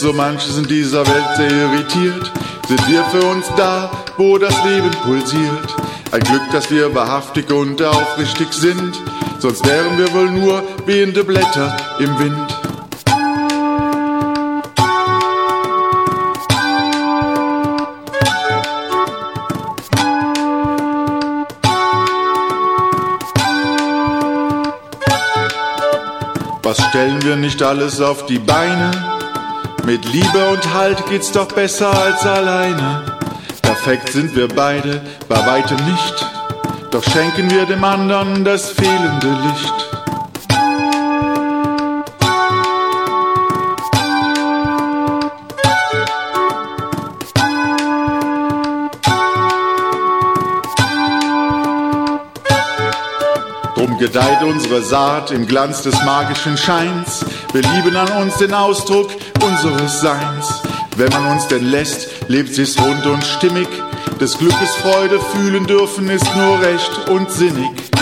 so manches in dieser Welt sehr irritiert, sind wir für uns da, wo das Leben pulsiert. Ein Glück, dass wir wahrhaftig und aufrichtig sind, sonst wären wir wohl nur wehende Blätter im Wind. Was stellen wir nicht alles auf die Beine? Mit Liebe und Halt geht's doch besser als alleine. Perfekt sind wir beide, bei weitem nicht, doch schenken wir dem anderen das fehlende Licht. Drum gedeiht unsere Saat im Glanz des magischen Scheins. Wir lieben an uns den Ausdruck unseres Seins. Wenn man uns denn lässt, lebt sie's rund und stimmig. Des Glückes Freude fühlen dürfen ist nur recht und sinnig.